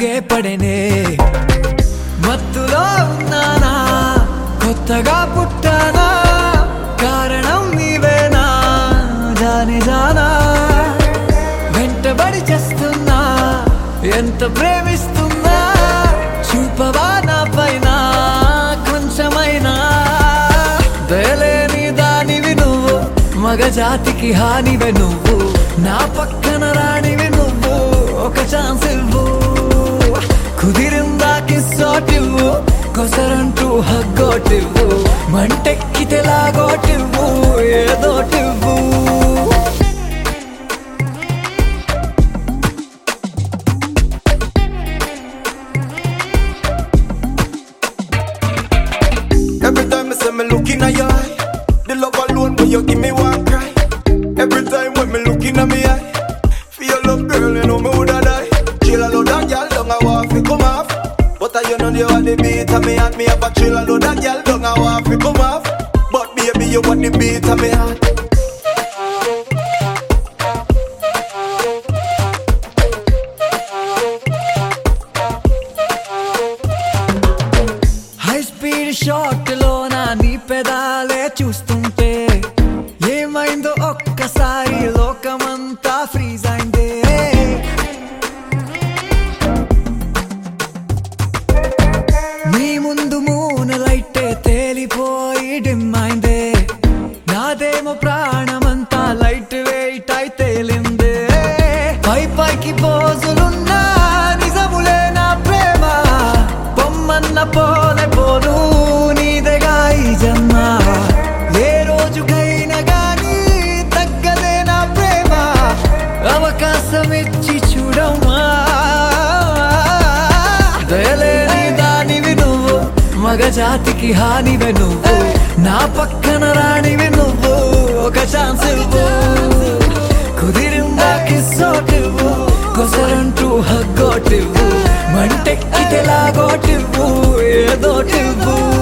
లాగే పడనే మత్తులో ఉన్నానా కొత్తగా పుట్టానా కారణం నీవేనా జానే జానా వెంటబడి చేస్తున్నా ఎంత ప్రేమిస్తున్నా చూపవా నా పైన కొంచెమైనా దయలేని దానివి నువ్వు మగజాతికి హానివే నువ్వు నా పక్కన రానివి నువ్వు ఒక ఛాన్స్ ఇవ్వు కుదిరిందా కిస్సోటివ్వు కొసరంటూ హగ్గోటివ్వు మంటెక్కితే లాగోటివ్వు ఏదోటివ్వు Every time I say me looking at your eye, the love alone when you give me one cry. Every time when me looking at me eye, feel love girl, you know me woulda die. Chill a load of girl, don't a want fi come off. But you know you want the beat of me heart, me have a chill a load of girl, don't a want fi come off. But baby you want the beat of me heart. High speed shot లోనా నీ పెదాలే చూస్తుంటే ఏమైందో ఒక్కసారి లోకమంతా freeze అయిందే నీ ముందు మూన లైటే తేలిపోయి dim అయిందే నాదేమో ప్రాణమంతా లైట్ వెయిట్ అయి తేలిందే పై పైకి పోజులున్నా నిజములే నా ప్రేమ పొమ్మన్న పోనే పోను నీదెగా ఈ జన్మ ఏ రోజుకైనా గానీ తగ్గదే నా ప్రేమ అవకాశం ఇచ్చి చూడమ్మా దయలేని దానివి నువ్వు మగజాతికి హానివే నువ్వు నా పక్కన రానివి నువ్వు ఒక ఛాన్స్ ఇవ్వు కుదిరిందా కిస్సోటివ్వు కొసరంటూ హగ్గోటివ్వు మంటెక్కితే లాగోటివ్వు ఏదోటివ్వు